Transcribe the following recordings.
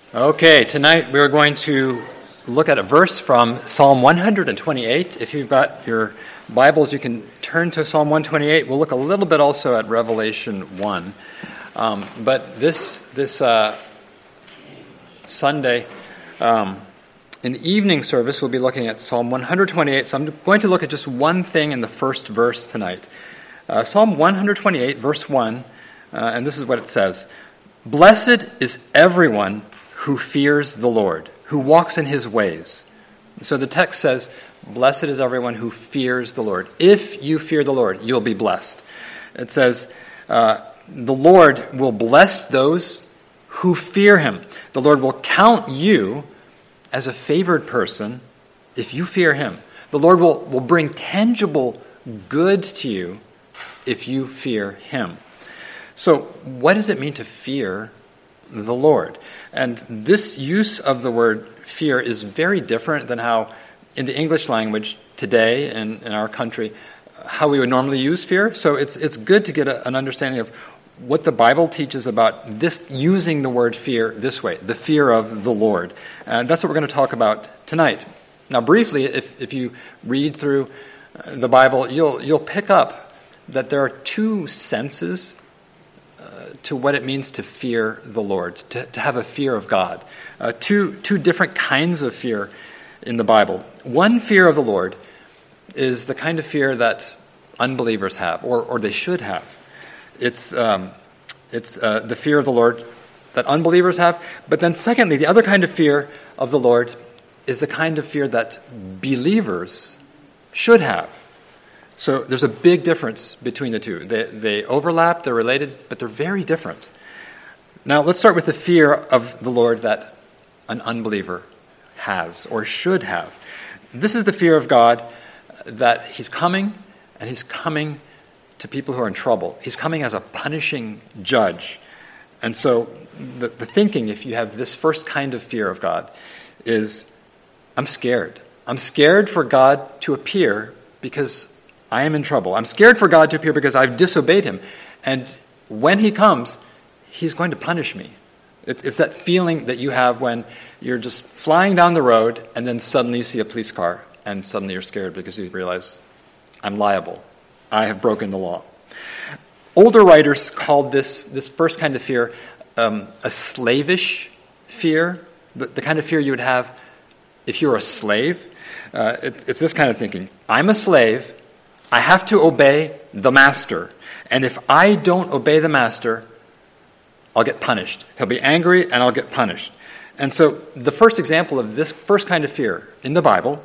Okay, tonight we're going to look at a verse from Psalm 128. If you've got your Bibles, you can turn to Psalm 128. We'll look a little bit also at Revelation 1. But this Sunday, in the evening service, we'll be looking at Psalm 128. So I'm going to look at just one thing in the first verse tonight. Psalm 128, verse 1, and this is what it says. Blessed is everyone who fears the Lord, who walks in his ways. So the text says, blessed is everyone who fears the Lord. If you fear the Lord, you'll be blessed. It says, the Lord will bless those who fear him. The Lord will count you as a favored person if you fear him. The Lord will bring tangible good to you if you fear him. So what does it mean to fear the Lord? And this use of the word fear is very different than how, in the English language today and in our country, how we would normally use fear. So it's good to get an understanding of what the Bible teaches about this, using the word fear this way, the fear of the Lord. And that's what we're going to talk about tonight. Now, briefly, if you read through the Bible, you'll pick up that there are two senses to what it means to fear the Lord, to have a fear of God. Two different kinds of fear in the Bible. One fear of the Lord is the kind of fear that unbelievers have, or they should have. It's the fear of the Lord that unbelievers have. But then secondly, the other kind of fear of the Lord is the kind of fear that believers should have. So there's a big difference between the two. They overlap, they're related, but they're very different. Now let's start with the fear of the Lord that an unbeliever has or should have. This is the fear of God that he's coming, and he's coming to people who are in trouble. He's coming as a punishing judge. And so the thinking, if you have this first kind of fear of God, is I'm scared. I'm scared for God to appear because I am in trouble. I'm scared for God to appear because I've disobeyed him. And when he comes, he's going to punish me. It's that feeling that you have when you're just flying down the road and then suddenly you see a police car and suddenly you're scared because you realize I'm liable. I have broken the law. Older writers called this first kind of fear a slavish fear, the kind of fear you would have if you were a slave. It's this kind of thinking. I'm a slave. I have to obey the master. And if I don't obey the master, I'll get punished. He'll be angry and I'll get punished. And so the first example of this first kind of fear in the Bible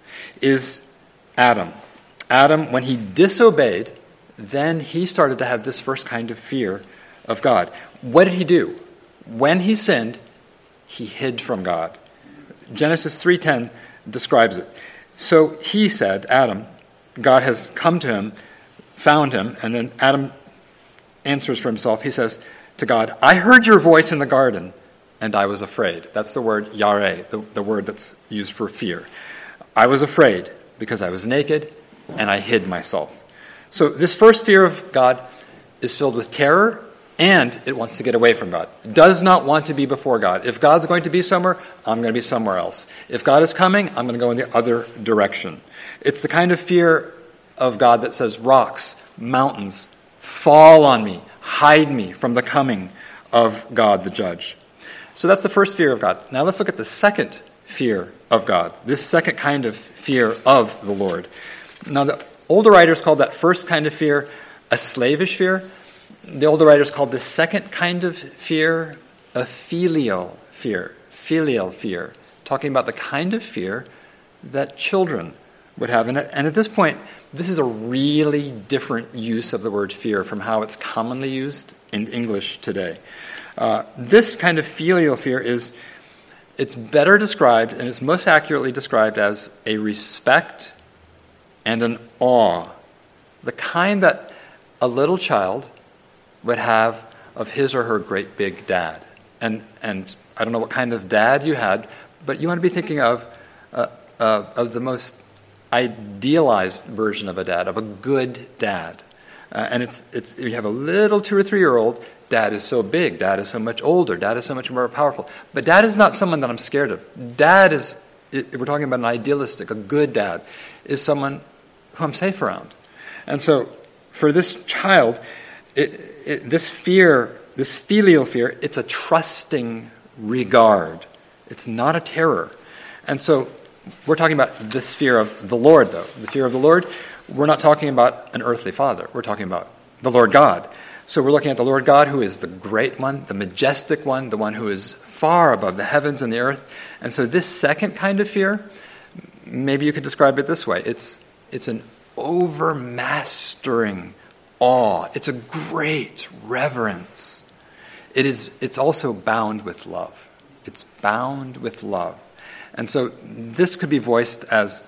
is Adam. Adam, when he disobeyed, then he started to have this first kind of fear of God. What did he do? When he sinned, he hid from God. Genesis 3:10 describes it. So he said, Adam, God has come to him, found him, and then Adam answers for himself. He says to God, I heard your voice in the garden, and I was afraid. That's the word yareh, the word that's used for fear. I was afraid because I was naked, and I hid myself. So this first fear of God is filled with terror, and it wants to get away from God. It does not want to be before God. If God's going to be somewhere, I'm going to be somewhere else. If God is coming, I'm going to go in the other direction. It's the kind of fear of God that says, rocks, mountains, fall on me, hide me from the coming of God the judge. So that's the first fear of God. Now let's look at the second fear of God, this second kind of fear of the Lord. Now the older writers called that first kind of fear a slavish fear. The older writers called this second kind of fear a filial fear, talking about the kind of fear that children would have. And at this point, this is a really different use of the word fear from how it's commonly used in English today. This kind of filial fear it's better described, and it's most accurately described as a respect and an awe, the kind that a little child would have of his or her great big dad. And I don't know what kind of dad you had, but you want to be thinking of the most idealized version of a dad, of a good dad. And it's you have a little 2 or 3 year old Dad is so big. Dad is so much older. Dad is so much more powerful. But Dad is not someone that I'm scared of. Dad is, if we're talking about an idealistic, a good dad, is someone who I'm safe around. And so for this child, this fear, this filial fear, it's a trusting regard. It's not a terror. And so we're talking about this fear of the Lord, though. The fear of the Lord, we're not talking about an earthly father. We're talking about the Lord God. So we're looking at the Lord God, who is the great one, the majestic one, the one who is far above the heavens and the earth. And so this second kind of fear, maybe you could describe it this way. It's an overmastering awe. It's a great reverence. It's also bound with love. It's bound with love. And so this could be voiced as,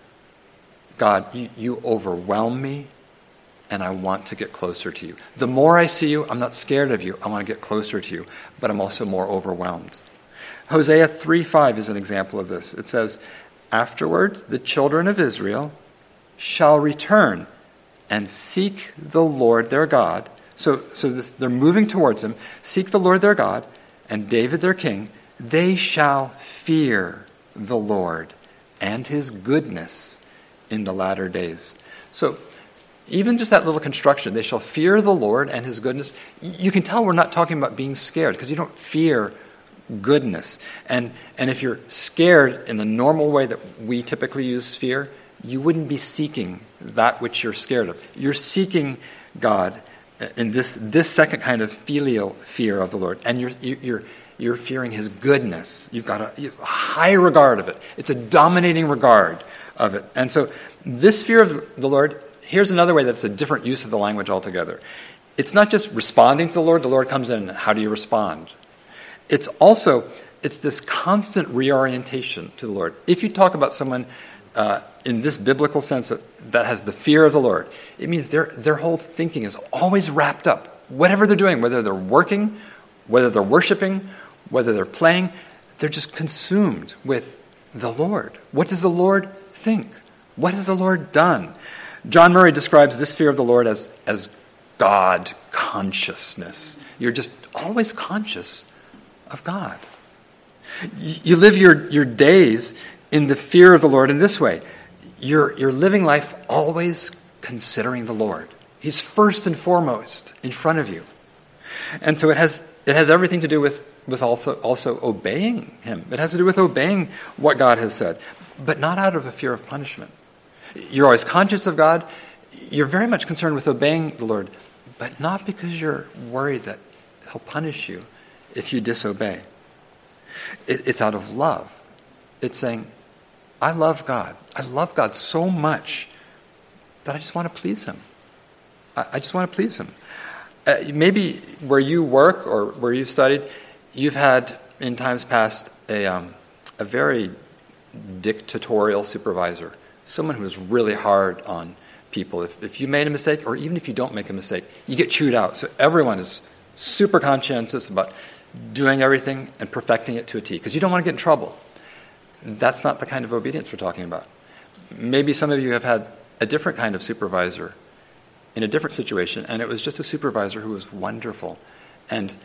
God, you overwhelm me, and I want to get closer to you. The more I see you, I'm not scared of you. I want to get closer to you, but I'm also more overwhelmed. Hosea 3:5 is an example of this. It says, afterward, the children of Israel shall return and seek the Lord their God. So they're moving towards him. Seek the Lord their God and David their king. They shall fear the Lord and his goodness in the latter days. So even just that little construction, they shall fear the Lord and his goodness. You can tell we're not talking about being scared, because you don't fear goodness. And if you're scared in the normal way that we typically use fear, you wouldn't be seeking that which you're scared of. You're seeking God in this second kind of filial fear of the Lord, and you're fearing his goodness. You've got a high regard of it. It's a dominating regard of it. And so this fear of the Lord, here's another way that's a different use of the language altogether. It's not just responding to the Lord comes in, and how do you respond? It's this constant reorientation to the Lord. If you talk about someone in this biblical sense that has the fear of the Lord, it means their whole thinking is always wrapped up. Whatever they're doing, whether they're working, whether they're worshiping, whether they're playing, they're just consumed with the Lord. What does the Lord think? What has the Lord done? John Murray describes this fear of the Lord as God consciousness. You're just always conscious of God. You live your days in the fear of the Lord in this way. You're living life always considering the Lord. He's first and foremost in front of you. And so it has everything to do with also obeying him. It has to do with obeying what God has said, but not out of a fear of punishment. You're always conscious of God. You're very much concerned with obeying the Lord, but not because you're worried that he'll punish you if you disobey. It's out of love. It's saying, I love God. I love God so much that I just want to please him. I just want to please him. Maybe where you work or where you've studied, you've had in times past a very dictatorial supervisor, someone who is really hard on people. If you made a mistake, or even if you don't make a mistake, you get chewed out. So everyone is super conscientious about doing everything and perfecting it to a T, because you don't want to get in trouble. That's not the kind of obedience we're talking about. Maybe some of you have had a different kind of supervisor in a different situation, and it was just a supervisor who was wonderful. And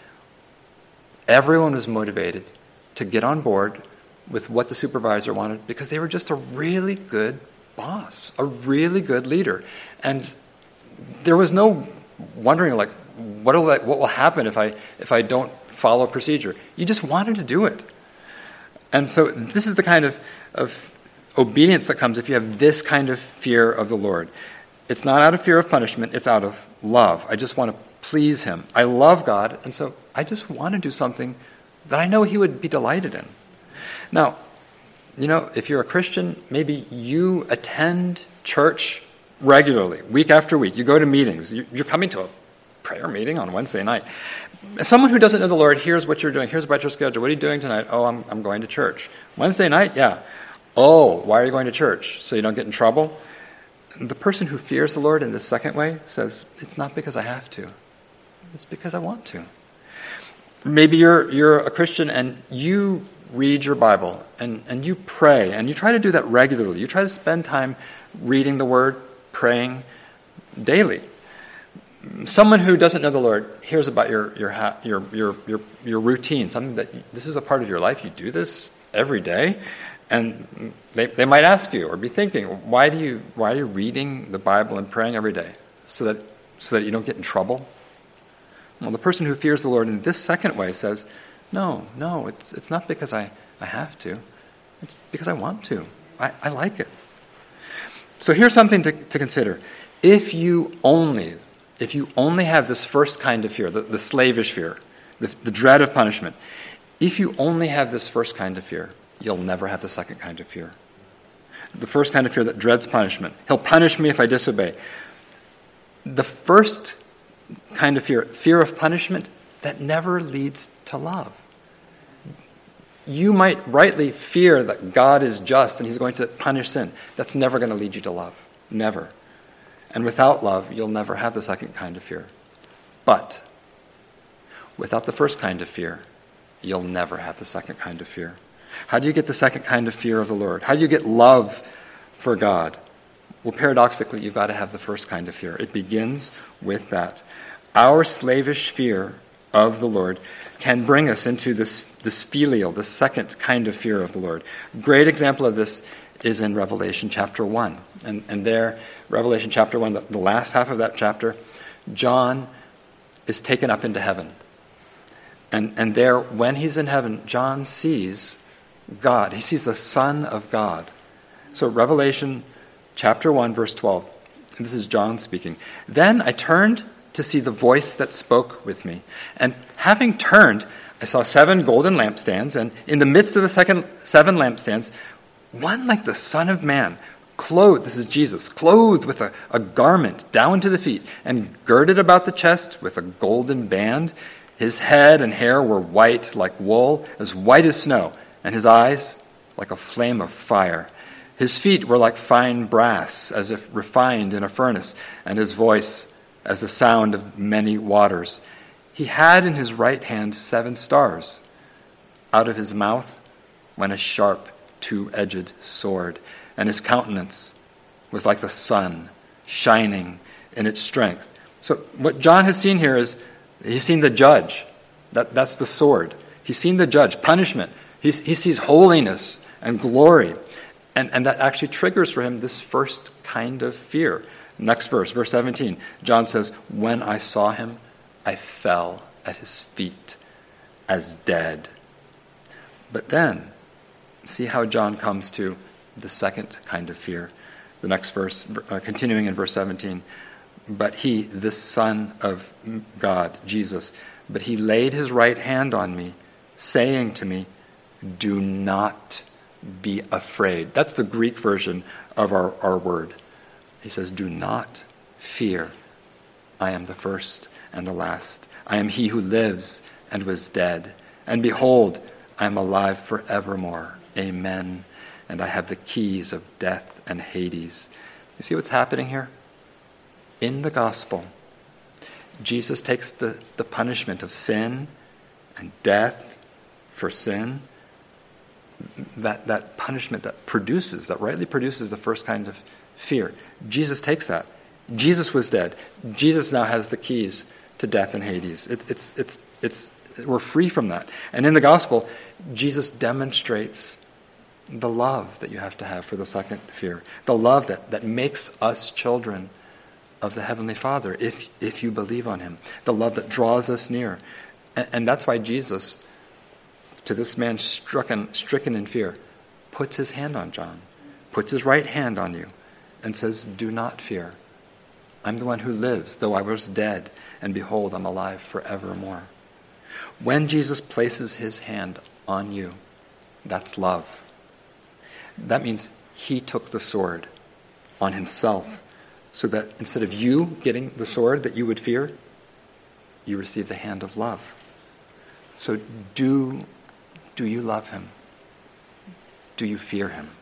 everyone was motivated to get on board with what the supervisor wanted, because they were just a really good boss, a really good leader. And there was no wondering, like, what will happen if I don't follow procedure. You just wanted to do it. And so this is the kind of obedience that comes if you have this kind of fear of the Lord. It's not out of fear of punishment, it's out of love. I just want to please him. I love God, and so I just want to do something that I know he would be delighted in. Now, if you're a Christian, maybe you attend church regularly, week after week. You go to meetings. You're coming to a prayer meeting on Wednesday night. Someone who doesn't know the Lord, here's what you're doing. Here's about your schedule. What are you doing tonight? Oh, I'm going to church. Wednesday night? Yeah. Oh, why are you going to church? So you don't get in trouble? The person who fears the Lord in the second way says, it's not because I have to. It's because I want to. Maybe you're a Christian and you read your Bible and you pray, and you try to do that regularly. You try to spend time reading the Word, praying daily. Someone who doesn't know the Lord hears about your routine, something that this is a part of your life. You do this every day, and they might ask you or be thinking, why are you reading the Bible and praying every day so that you don't get in trouble? Well, the person who fears the Lord in this second way says, no, it's not because I have to. It's because I want to. I like it. So here's something to consider. If you only have this first kind of fear, the slavish fear, the dread of punishment, if you only have this first kind of fear, you'll never have the second kind of fear. The first kind of fear that dreads punishment. He'll punish me if I disobey. The first kind of fear of punishment, that never leads to love. You might rightly fear that God is just and he's going to punish sin. That's never going to lead you to love. Never. And without love, you'll never have the second kind of fear. But without the first kind of fear, you'll never have the second kind of fear. How do you get the second kind of fear of the Lord? How do you get love for God? Well, paradoxically, you've got to have the first kind of fear. It begins with that. Our slavish fear of the Lord can bring us into this filial, the second kind of fear of the Lord. Great example of this is in Revelation chapter 1. And there, Revelation chapter 1, the last half of that chapter, John is taken up into heaven. And there, when he's in heaven, John sees God. He sees the Son of God. So Revelation chapter 1, verse 12. And this is John speaking. Then I turned to see the voice that spoke with me. And having turned, I saw 7 golden lampstands, and in the midst of the 7 lampstands, one like the Son of Man, clothed, this is Jesus, clothed with a garment down to the feet, and girded about the chest with a golden band. His head and hair were white like wool, as white as snow, and his eyes like a flame of fire. His feet were like fine brass, as if refined in a furnace, and his voice as the sound of many waters. He had in his right hand 7 stars. Out of his mouth went a sharp, 2-edged sword, and his countenance was like the sun, shining in its strength. So what John has seen here is, he's seen the judge. That's the sword. He's seen the judge, punishment. He sees holiness and glory. And that actually triggers for him this first kind of fear. Next verse 17, John says, when I saw him, I fell at his feet as dead. But then, see how John comes to the second kind of fear. The next verse, continuing in verse 17, but he, the Son of God, Jesus, but he laid his right hand on me, saying to me, do not be afraid. That's the Greek version of our word. He says, do not fear. I am the first and the last. I am he who lives and was dead. And behold, I am alive forevermore. Amen. And I have the keys of death and Hades. You see what's happening here? In the gospel, Jesus takes the punishment of sin and death for sin, that punishment that rightly produces the first kind of fear. Jesus takes that. Jesus was dead. Jesus now has the keys to death and Hades. We're free from that. And in the gospel, Jesus demonstrates the love that you have to have for the second fear. The love that makes us children of the Heavenly Father if you believe on him. The love that draws us near. And that's why Jesus, to this man stricken in fear, puts his hand on John, puts his right hand on you, and says, do not fear. I'm the one who lives, though I was dead, and behold, I'm alive forevermore. When Jesus places his hand on you, that's love. That means he took the sword on himself, so that instead of you getting the sword that you would fear, you receive the hand of love. So do you love him? Do you fear him?